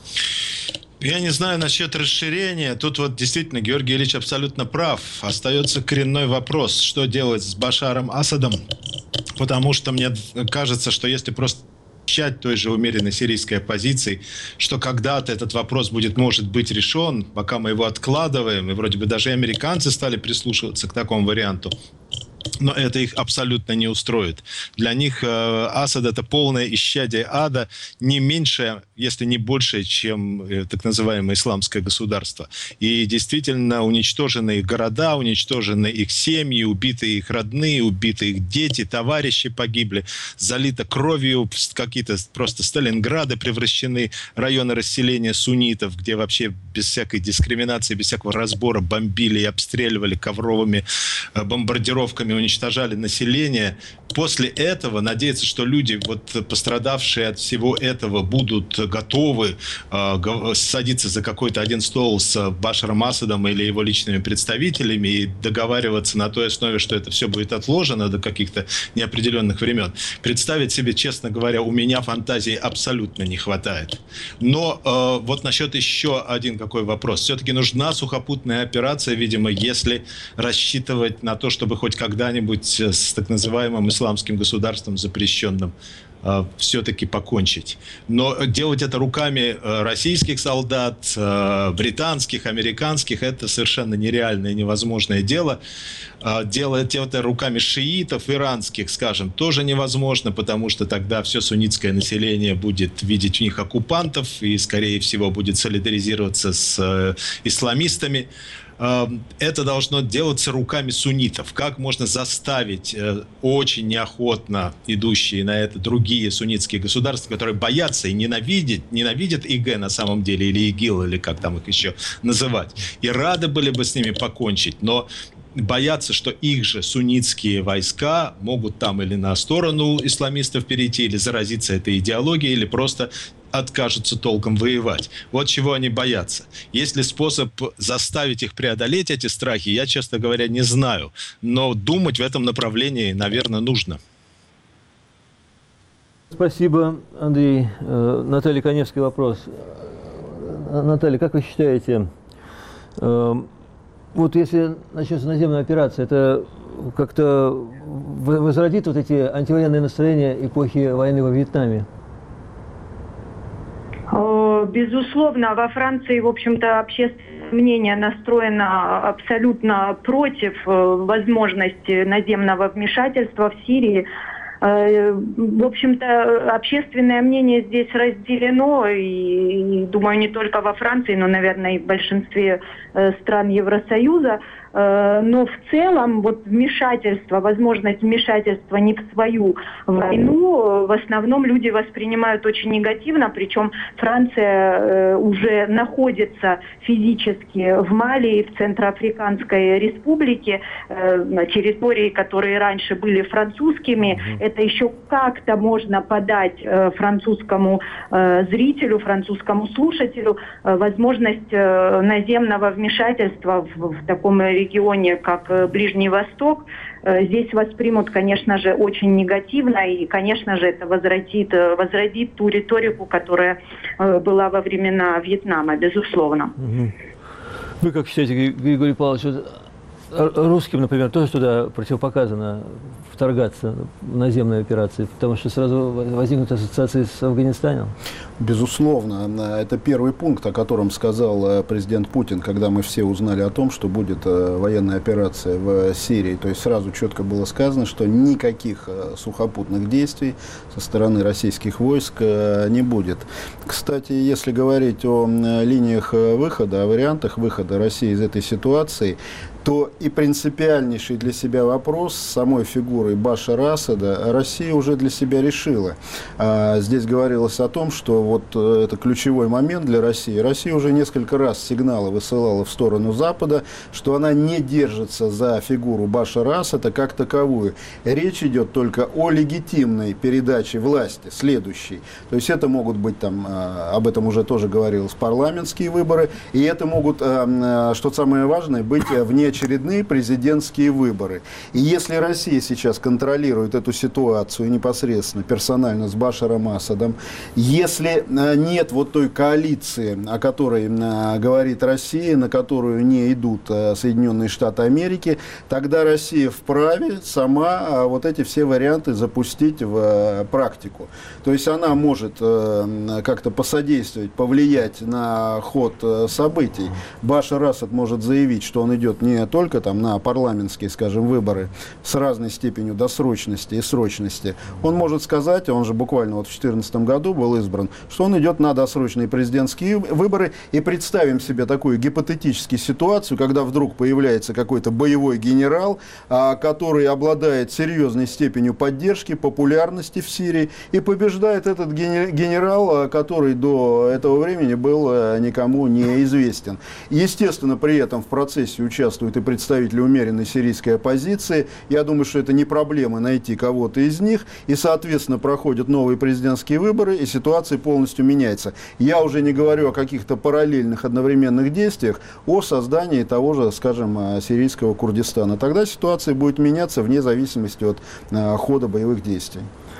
Я не знаю насчет расширения. Тут вот действительно Георгий Ильич абсолютно прав. Остается коренной вопрос, что делать с Башаром Асадом. Потому что мне кажется, что если просто обещать той же умеренной сирийской оппозиции, что когда-то этот вопрос будет, может быть, решен, пока мы его откладываем, и вроде бы даже американцы стали прислушиваться к такому варианту, но это их абсолютно не устроит. Для них э, Асад — это полное исчадие ада, не меньше, если не больше, чем э, так называемое исламское государство. И действительно уничтожены их города, уничтожены их семьи, убиты их родные, убиты их дети, товарищи погибли, залито кровью, какие-то просто Сталинграды превращены, районы расселения суннитов, где вообще без всякой дискриминации, без всякого разбора бомбили и обстреливали ковровыми э, бомбардировками, уничтожали население. После этого надеяться, что люди, вот, пострадавшие от всего этого, будут готовы э, садиться за какой-то один стол с Башаром Асадом или его личными представителями и договариваться на той основе, что это все будет отложено до каких-то неопределенных времен. Представить себе, честно говоря, у меня фантазии абсолютно не хватает. Но э, вот насчет еще один какой вопрос. Все-таки нужна сухопутная операция, видимо, если рассчитывать на то, чтобы хоть когда когда-нибудь с так называемым исламским государством запрещенным э, все-таки покончить. Но делать это руками э, российских солдат, э, британских, американских, это совершенно нереальное, невозможное дело. Э, делать это руками шиитов, иранских, скажем, тоже невозможно, потому что тогда все суннитское население будет видеть в них оккупантов и, скорее всего, будет солидаризироваться с э, исламистами. Это должно делаться руками суннитов. Как можно заставить э, очень неохотно идущие на это другие суннитские государства, которые боятся и ненавидят, ненавидят ИГ на самом деле, или ИГИЛ, или как там их еще называть, и рады были бы с ними покончить, но боятся, что их же суннитские войска могут там или на сторону исламистов перейти, или заразиться этой идеологией, или просто откажутся толком воевать. Вот чего они боятся. Есть ли способ заставить их преодолеть эти страхи, я, честно говоря, не знаю. Но думать в этом направлении, наверное, нужно. Спасибо, Андрей. Наталья Коневский вопрос. Наталья, как вы считаете, вот если начнется наземная операция, это как-то возродит вот эти антивоенные настроения эпохи войны во Вьетнаме? Безусловно, во Франции, в общем-то, общественное мнение настроено абсолютно против возможности наземного вмешательства в Сирии. В общем-то, общественное мнение здесь разделено, и, думаю, не только во Франции, но, наверное, и в большинстве стран Евросоюза. Но в целом вот вмешательство, возможность вмешательства не в свою войну, в основном люди воспринимают очень негативно, причем Франция уже находится физически в Мали и в Центроафриканской Республике, территории, которые раньше были французскими. Это еще как-то можно подать французскому зрителю, французскому слушателю возможность наземного вмешательства в, в таком регионе, как Ближний Восток. Здесь воспримут, конечно же, очень негативно, и, конечно же, это возродит, возродит ту риторику, которая была во времена Вьетнама, безусловно. Вы как считаете, Григорий Павлович, русским, например, тоже туда противопоказано вторгаться в наземные операции, потому что сразу возникнут ассоциации с Афганистаном? Безусловно. Это первый пункт, о котором сказал президент Путин, когда мы все узнали о том, что будет военная операция в Сирии. То есть сразу четко было сказано, что никаких сухопутных действий со стороны российских войск не будет. Кстати, если говорить о линиях выхода, о вариантах выхода России из этой ситуации, то и принципиальнейший для себя вопрос с самой фигурой Башара Асада Россия уже для себя решила. Здесь говорилось о том, что вот это ключевой момент для России. Россия уже несколько раз сигналы высылала в сторону Запада, что она не держится за фигуру Башара Асада как таковую. Речь идет только о легитимной передаче власти, следующей. То есть это могут быть, там, об этом уже тоже говорилось, парламентские выборы, и это могут, что самое важное, быть внеочередные президентские выборы. И если Россия сейчас контролирует эту ситуацию непосредственно, персонально с Башаром Асадом, если нет вот той коалиции, о которой говорит Россия, на которую не идут Соединенные Штаты Америки, тогда Россия вправе сама вот эти все варианты запустить в практику. То есть она может как-то посодействовать, повлиять на ход событий. Башар Асад может заявить, что он идет не только там на парламентские, скажем, выборы с разной степенью досрочности и срочности. Он может сказать, он же буквально вот в две тысячи четырнадцатом году был избран, что он идет на досрочные президентские выборы. И представим себе такую гипотетическую ситуацию, когда вдруг появляется какой-то боевой генерал, который обладает серьезной степенью поддержки, популярности в Сирии, и побеждает этот генерал, который до этого времени был никому не известен. Естественно, при этом в процессе участвуют и представители умеренной сирийской оппозиции. Я думаю, что это не проблема найти кого-то из них. И, соответственно, проходят новые президентские выборы, и ситуация полностью меняется. Я уже не говорю о каких-то параллельных одновременных действиях, о создании того же, скажем, сирийского Курдистана. Тогда ситуация будет меняться вне зависимости от а, хода боевых действий.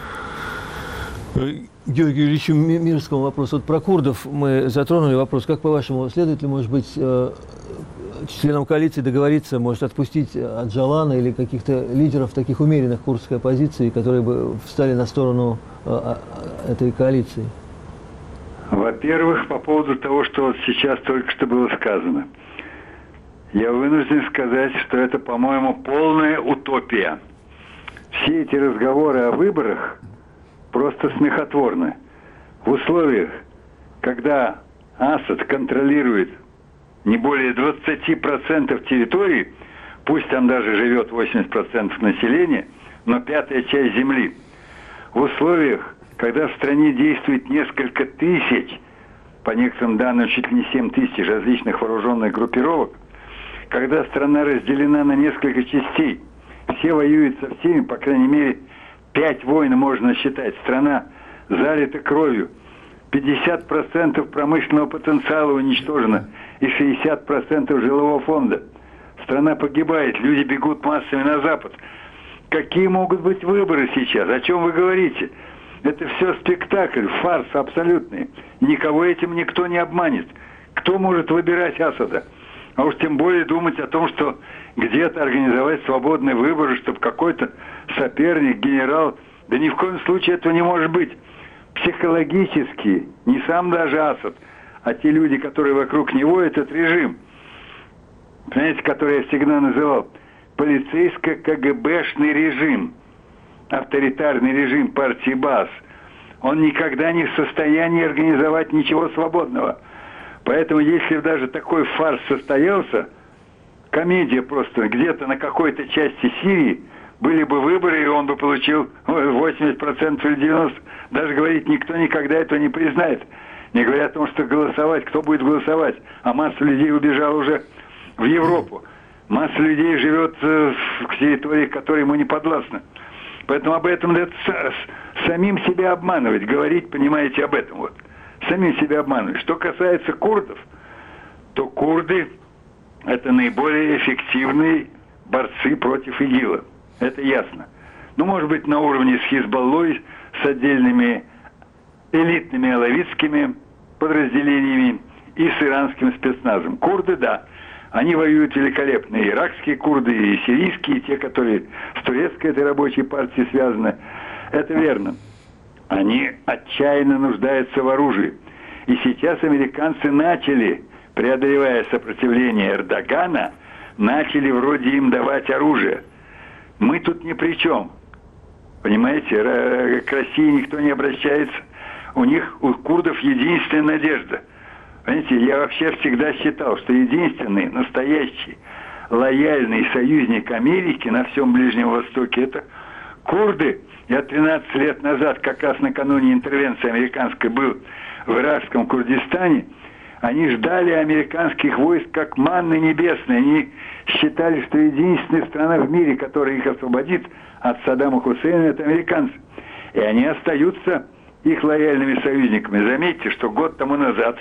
Георгий Юрьевич, Мирскому вопрос. Вот про курдов мы затронули вопрос. Как, по-вашему, следует ли, может быть, членам коалиции договориться, может, отпустить Аджалана или каких-то лидеров таких умеренных курдской оппозиции, которые бы встали на сторону этой коалиции? Во-первых, по поводу того, что вот сейчас только что было сказано. Я вынужден сказать, что это, по-моему, полная утопия. Все эти разговоры о выборах просто смехотворны. В условиях, когда Асад контролирует не более двадцати процентов территории, пусть там даже живет восемьдесят процентов населения, но пятая часть земли. В условиях, когда в стране действует несколько тысяч, по некоторым данным чуть ли не семь тысяч различных вооруженных группировок, когда страна разделена на несколько частей, все воюют со всеми, по крайней мере, пять войн можно считать, страна залита кровью, пятьдесят процентов промышленного потенциала уничтожено и шестьдесят процентов жилого фонда. Страна погибает, люди бегут массами на Запад. Какие могут быть выборы сейчас? О чем вы говорите? Это все спектакль, фарс абсолютный. Никого этим никто не обманет. Кто может выбирать Асада? А уж тем более думать о том, что где-то организовать свободные выборы, чтобы какой-то соперник, генерал... Да ни в коем случае этого не может быть. Психологически, не сам даже Асад, а те люди, которые вокруг него, этот режим, знаете, который я всегда называл полицейско-КГБшный режим, авторитарный режим партии Баас, он никогда не в состоянии организовать ничего свободного. Поэтому, если даже такой фарс состоялся, комедия просто. Где-то на какой-то части Сирии были бы выборы, и он бы получил восемьдесят процентов или девяносто процентов. Даже, говорит, никто никогда этого не признает. Не говоря о том, что голосовать, кто будет голосовать. А масса людей убежала уже в Европу. Масса людей живет в территории, которая ему не подвластна. Поэтому об этом надо самим себя обманывать, говорить, понимаете, об этом вот. Самим себя обманывать. Что касается курдов, то курды – это наиболее эффективные борцы против ИГИЛа. Это ясно. Ну, может быть, на уровне с Хизбаллой, с отдельными элитными алавитскими подразделениями и с иранским спецназом. Курды, да, они воюют великолепно. И иракские курды, и сирийские, и те, которые с турецкой этой рабочей партией связаны. Это верно. Они отчаянно нуждаются в оружии. И сейчас американцы начали, преодолевая сопротивление Эрдогана, начали вроде им давать оружие. Мы тут ни при чем. Понимаете, к России никто не обращается. У них, у курдов, единственная надежда. Понимаете, я вообще всегда считал, что единственный настоящий лояльный союзник Америки на всем Ближнем Востоке – это курды. Я тринадцать лет назад, как раз накануне интервенции американской, был в иракском Курдистане. Они ждали американских войск как манны небесной. Они считали, что единственная страна в мире, которая их освободит от Саддама Хусейна, это американцы. И они остаются их лояльными союзниками. Заметьте, что год тому назад,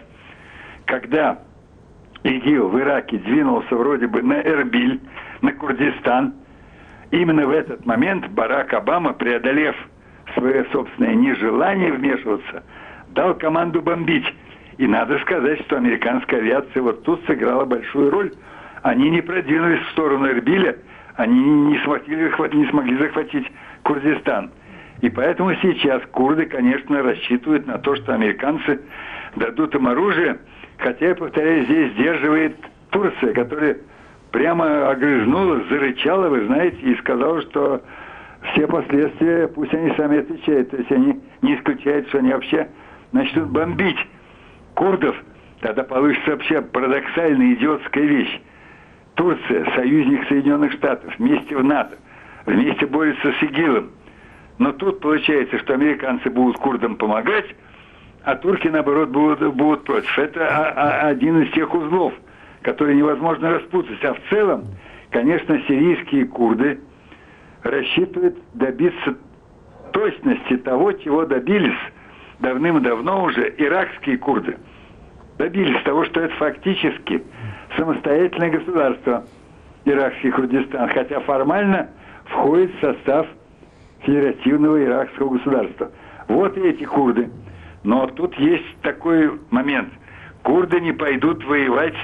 когда ИГИЛ в Ираке двинулся вроде бы на Эрбиль, на Курдистан, именно в этот момент Барак Обама, преодолев свое собственное нежелание вмешиваться, дал команду бомбить. И надо сказать, что американская авиация вот тут сыграла большую роль. Они не продвинулись в сторону Эрбиля, они не смогли, не смогли захватить Курдистан. И поэтому сейчас курды, конечно, рассчитывают на то, что американцы дадут им оружие, хотя, я повторяю, здесь сдерживает Турция, которая прямо огрызнулась, зарычала, вы знаете, и сказала, что все последствия пусть они сами отвечают. То есть они не исключают, что они вообще начнут бомбить курдов. Тогда получится вообще парадоксальная, идиотская вещь. Турция, союзник Соединенных Штатов, вместе в НАТО, вместе борется с ИГИЛом. Но тут получается, что американцы будут курдам помогать, а турки, наоборот, будут, будут против. Это один из тех узлов, которые невозможно распутать. А в целом, конечно, сирийские курды рассчитывают добиться точности того, чего добились давным-давно уже иракские курды. Добились того, что это фактически самостоятельное государство, иракский Курдистан, хотя формально входит в состав федеративного иракского государства. Вот и эти курды. Но тут есть такой момент. Курды не пойдут воевать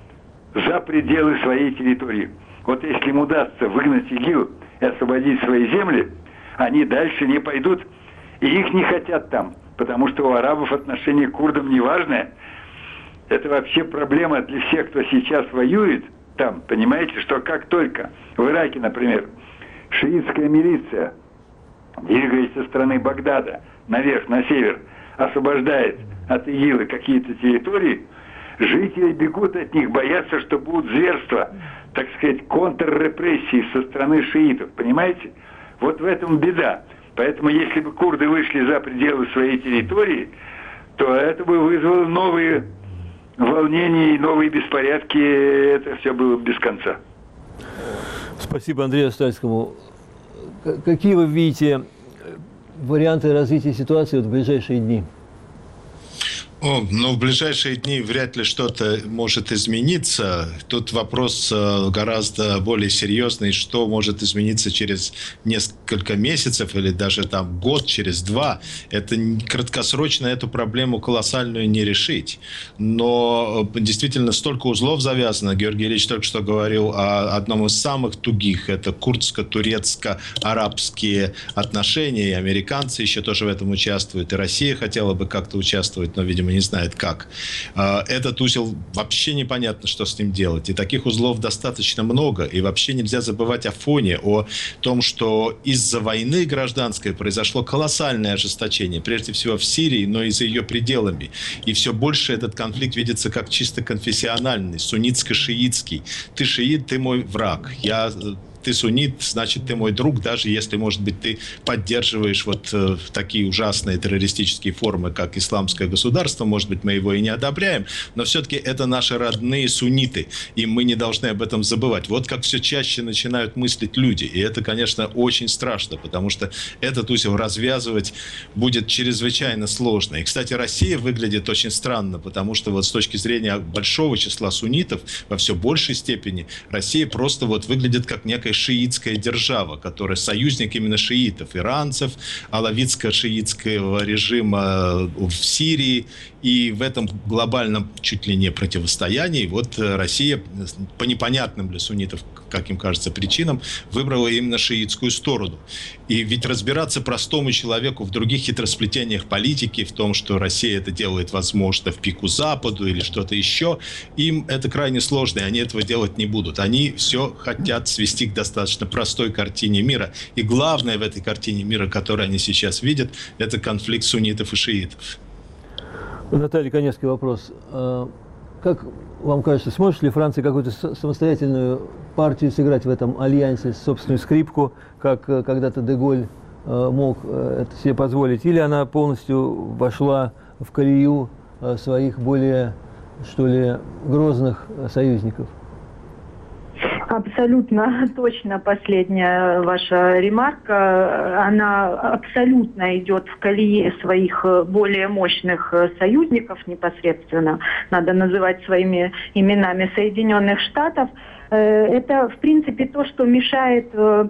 за пределы своей территории. Вот если им удастся выгнать ИГИЛ и освободить свои земли, они дальше не пойдут. И их не хотят там, потому что у арабов отношение к курдам неважное. Это вообще проблема для всех, кто сейчас воюет там. Понимаете, что как только в Ираке, например, шиитская милиция, двигаясь со стороны Багдада наверх, на север, освобождает от ИГИЛа какие-то территории, жители бегут от них, боятся, что будут зверства, так сказать, контррепрессии со стороны шиитов. Понимаете? Вот в этом беда. Поэтому если бы курды вышли за пределы своей территории, то это бы вызвало новые волнения и новые беспорядки. Это все было бы без конца. Спасибо Андрею Стальскому. Какие вы видите варианты развития ситуации в ближайшие дни? О, ну, в ближайшие дни вряд ли что-то может измениться. Тут вопрос гораздо более серьезный, что может измениться через несколько месяцев или даже там год, через два. Это краткосрочно эту проблему колоссальную не решить. Но действительно столько узлов завязано. Георгий Ильич только что говорил о одном из самых тугих. Это курдско-турецко-арабские отношения. И американцы еще тоже в этом участвуют. И Россия хотела бы как-то участвовать, но, видимо, и не знает как. Этот узел вообще непонятно, что с ним делать. И таких узлов достаточно много. И вообще нельзя забывать о фоне, о том, что из-за войны гражданской произошло колоссальное ожесточение. Прежде всего в Сирии, но и за ее пределами. И все больше этот конфликт видится как чисто конфессиональный, суннитско-шиитский. Ты шиит, ты мой враг. Я... Ты суннит, значит, ты мой друг, даже если, может быть, ты поддерживаешь вот э, такие ужасные террористические формы, как исламское государство, может быть, мы его и не одобряем, но все-таки это наши родные сунниты, и мы не должны об этом забывать. Вот как все чаще начинают мыслить люди, и это, конечно, очень страшно, потому что этот узел развязывать будет чрезвычайно сложно. И, кстати, Россия выглядит очень странно, потому что вот с точки зрения большого числа суннитов, во все большей степени, Россия просто вот выглядит как некая шиитская держава, которая союзник именно шиитов, иранцев, алавитско-шиитского режима в Сирии. И в этом глобальном чуть ли не противостоянии вот Россия по непонятным для суннитов, как им кажется, причинам выбрала именно шиитскую сторону. И ведь разбираться простому человеку в других хитросплетениях политики, в том, что Россия это делает, возможно, в пику Западу или что-то еще, им это крайне сложно, и они этого делать не будут. Они все хотят свести к достаточно простой картине мира. И главное в этой картине мира, которую они сейчас видят, это конфликт суннитов и шиитов. Наталья, конецкий вопрос. Как вам кажется, сможет ли Франция какую-то самостоятельную партию сыграть в этом альянсе, собственную скрипку, как когда-то Де-Голь мог это себе позволить? Или она полностью вошла в колею своих более, что ли, грозных союзников? Абсолютно точно последняя ваша ремарка. Она абсолютно идет в колее своих более мощных союзников непосредственно. Надо называть своими именами Соединенных Штатов. Это, в принципе, то, что мешает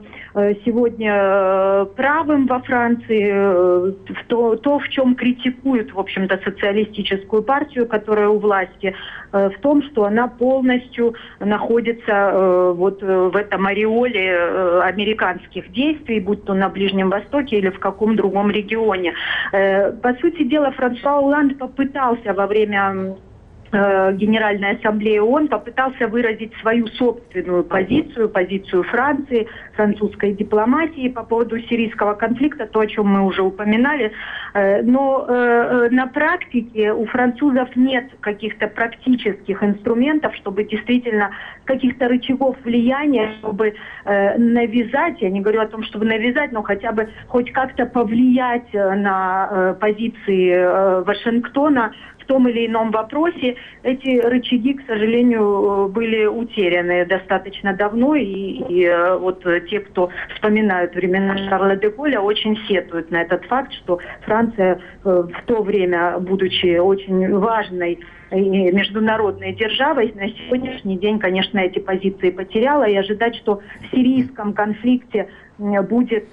сегодня правым во Франции, то, то, в чем критикуют, в общем-то, социалистическую партию, которая у власти, в том, что она полностью находится вот в этом ореоле американских действий, будь то на Ближнем Востоке или в каком другом регионе. По сути дела, Франсуа Олланд попытался во время Генеральной Ассамблеи ООН попытался выразить свою собственную позицию, позицию Франции, французской дипломатии по поводу сирийского конфликта, то, о чем мы уже упоминали. Но на практике у французов нет каких-то практических инструментов, чтобы действительно каких-то рычагов влияния, чтобы навязать, я не говорю о том, чтобы навязать, но хотя бы хоть как-то повлиять на позиции Вашингтона в том или ином вопросе. Эти рычаги, к сожалению, были утеряны достаточно давно, и, и вот те, кто вспоминают времена Шарля де Голля, очень сетуют на этот факт, что Франция в то время, будучи очень важной и международной державой, на сегодняшний день, конечно, эти позиции потеряла, и ожидать, что в сирийском конфликте будет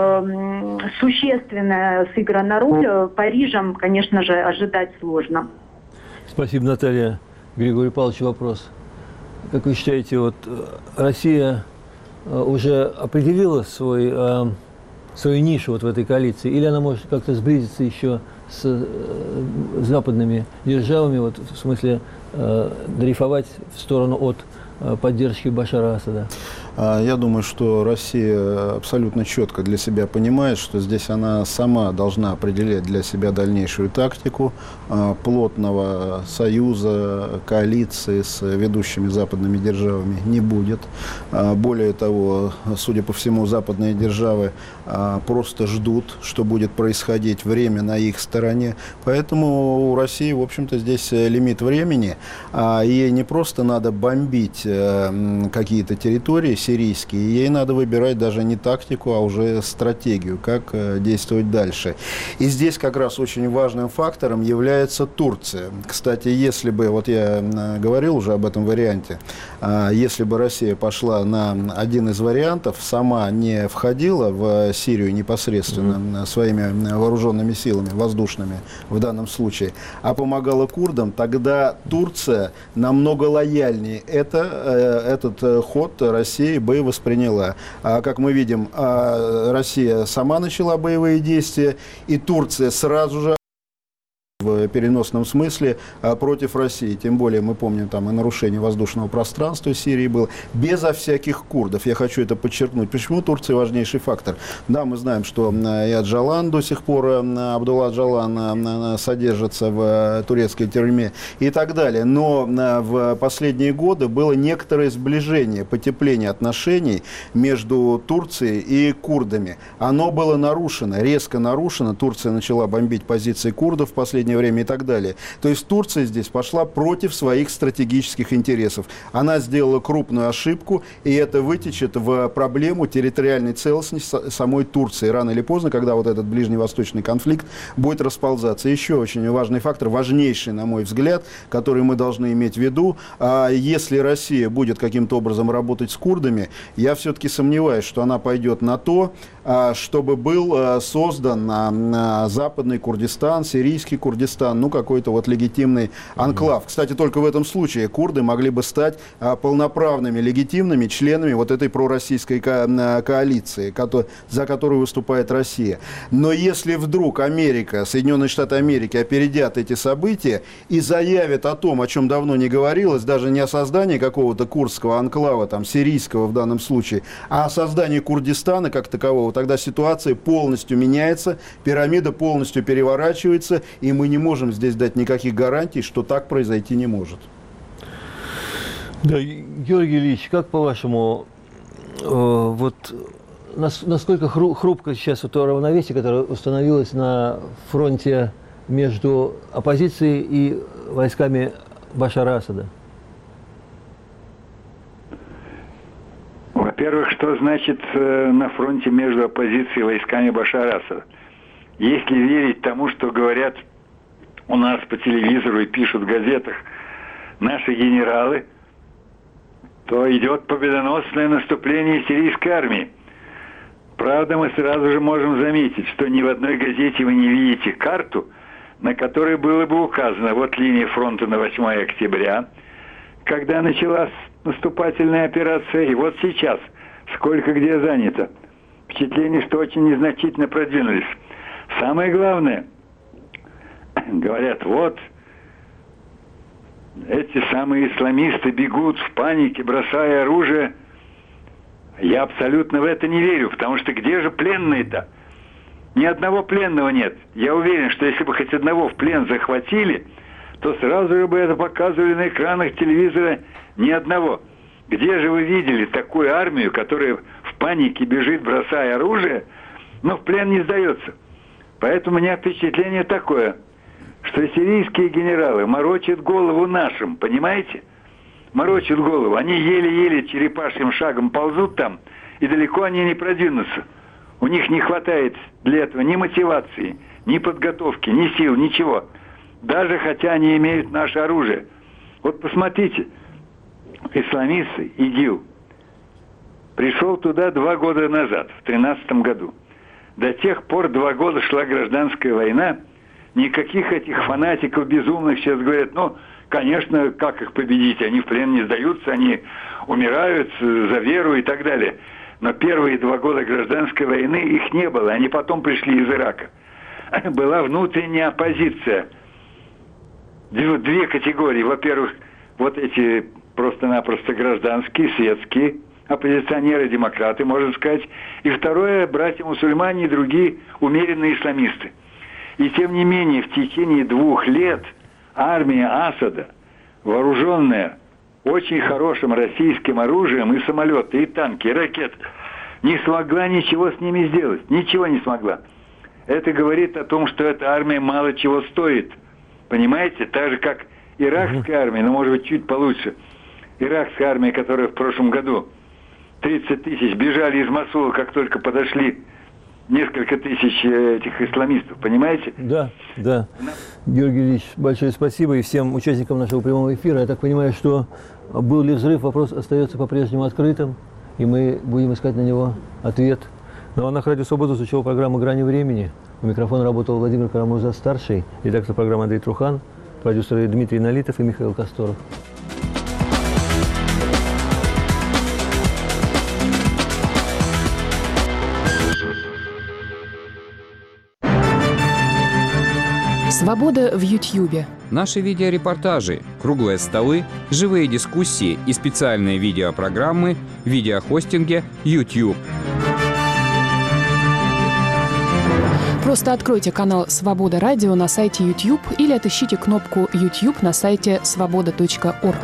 э, существенно сыграна роль Парижем, конечно же, ожидать сложно. Спасибо, Наталья. Григорий Павлович, вопрос. Как вы считаете, вот Россия уже определила свой, э, свою нишу вот в этой коалиции, или она может как-то сблизиться еще с э, западными державами, вот, в смысле э, дрейфовать в сторону от э, поддержки Башара Асада? Я думаю, что Россия абсолютно четко для себя понимает, что здесь она сама должна определять для себя дальнейшую тактику плотного союза, коалиции с ведущими западными державами не будет. Более того, судя по всему, западные державы просто ждут, что будет происходить, время на их стороне. Поэтому у России, в общем-то, здесь лимит времени. Ей не просто надо бомбить какие-то территории сирийские, ей надо выбирать даже не тактику, а уже стратегию, как действовать дальше. И здесь как раз очень важным фактором является Турция. Кстати, если бы, вот я говорил уже об этом варианте, если бы Россия пошла на один из вариантов, сама не входила в Сирию непосредственно mm-hmm. своими вооруженными силами, воздушными в данном случае, а помогала курдам, тогда Турция намного лояльнее это, этот ход России бы восприняла. А как мы видим, Россия сама начала боевые действия, и Турция сразу же в в переносном смысле против России. Тем более мы помним, там и нарушение воздушного пространства Сирии было. Безо всяких курдов. Я хочу это подчеркнуть. Почему Турция важнейший фактор? Да, мы знаем, что и Аджалан до сих пор, Абдулла Аджалан содержится в турецкой тюрьме и так далее. Но в последние годы было некоторое сближение, потепление отношений между Турцией и курдами. Оно было нарушено, резко нарушено. Турция начала бомбить позиции курдов в последнее время и так далее. То есть Турция здесь пошла против своих стратегических интересов. Она сделала крупную ошибку, и это вытечет в проблему территориальной целостности самой Турции. Рано или поздно, когда вот этот ближневосточный конфликт будет расползаться. Еще очень важный фактор, важнейший, на мой взгляд, который мы должны иметь в виду. Если Россия будет каким-то образом работать с курдами, я все-таки сомневаюсь, что она пойдет на то, чтобы был создан Западный Курдистан, Сирийский Курдистан, ну какой-то вот легитимный анклав. Кстати, только в этом случае курды могли бы стать полноправными, легитимными членами вот этой пророссийской коалиции, за которую выступает Россия. Но если вдруг Америка, Соединенные Штаты Америки опередят эти события и заявят о том, о чем давно не говорилось, даже не о создании какого-то курдского анклава, там, сирийского в данном случае, а о создании Курдистана как такового, тогда ситуация полностью меняется, пирамида полностью переворачивается, и мы не можем здесь дать никаких гарантий, что так произойти не может. Да, Георгий Ильич, как по-вашему, э, вот насколько хрупко сейчас вот то равновесие, которое установилось на фронте между оппозицией и войсками Башара Асада? Во-первых, что значит э, на фронте между оппозицией и войсками Башара Асада? Если верить тому, что говорят у нас по телевизору и пишут в газетах наши генералы, то идет победоносное наступление сирийской армии. Правда, мы сразу же можем заметить, что ни в одной газете вы не видите карту, на которой было бы указано вот линия фронта на восьмое октября, когда началась наступательная операция, и вот сейчас, сколько где занято. Впечатление, что очень незначительно продвинулись. Самое главное, говорят, вот эти самые исламисты бегут в панике, бросая оружие. Я абсолютно в это не верю, потому что где же пленные-то? Ни одного пленного нет. Я уверен, что если бы хоть одного в плен захватили, то сразу же бы это показывали на экранах телевизора ни одного. Где же вы видели такую армию, которая в панике бежит, бросая оружие, но в плен не сдается? Поэтому у меня впечатление такое, что сирийские генералы морочат голову нашим, понимаете? Морочат голову. Они еле-еле черепашьим шагом ползут там, и далеко они не продвинутся. У них не хватает для этого ни мотивации, ни подготовки, ни сил, ничего. Даже хотя они имеют наше оружие. Вот посмотрите, исламисты, ИГИЛ, пришел туда два года назад, в тринадцатом году. До тех пор два года шла гражданская война. Никаких этих фанатиков безумных сейчас говорят, ну, конечно, как их победить? Они в плен не сдаются, они умирают за веру и так далее. Но первые два года гражданской войны их не было. Они потом пришли из Ирака. Была внутренняя оппозиция. Две категории. Во-первых, вот эти просто-напросто гражданские, светские оппозиционеры, демократы, можно сказать. И второе, братья-мусульмане и другие умеренные исламисты. И тем не менее, в течение двух лет армия Асада, вооруженная очень хорошим российским оружием, и самолеты, и танки, и ракеты, не смогла ничего с ними сделать. Ничего не смогла. Это говорит о том, что эта армия мало чего стоит. Понимаете? Так же, как иракская армия, но, может быть, чуть получше. Иракская армия, которая в прошлом году тридцать тысяч бежали из Мосула, как только подошли несколько тысяч этих исламистов, понимаете? Да, да. Георгий Ильич, большое спасибо и всем участникам нашего прямого эфира. Я так понимаю, что был ли взрыв, вопрос остается по-прежнему открытым, и мы будем искать на него ответ. Ну а на Радио Свобода звучала программа «Грани времени». У микрофона работал Владимир Карамурза-старший, редактор программы Андрей Трухан, продюсеры Дмитрий Налитов и Михаил Косторов. Свобода в Ютьюбе. Наши видеорепортажи, круглые столы, живые дискуссии и специальные видеопрограммы в видеохостинге YouTube. Просто откройте канал «Свобода Радио» на сайте YouTube или отыщите кнопку YouTube на сайте свобода точка орг.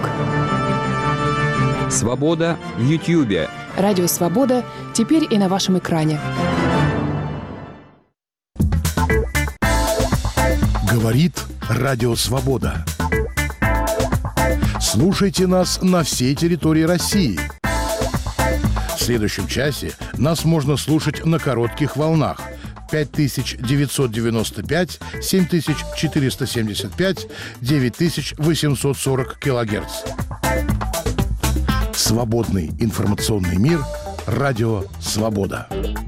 Свобода в Ютьюбе. Радио «Свобода» теперь и на вашем экране. Говорит Радио Свобода. Слушайте нас на всей территории России. В следующем часе нас можно слушать на коротких волнах пять тысяч девятьсот девяносто пять, семь тысяч четыреста семьдесят пять, девять тысяч восемьсот сорок килогерц. Свободный информационный мир. Радио Свобода.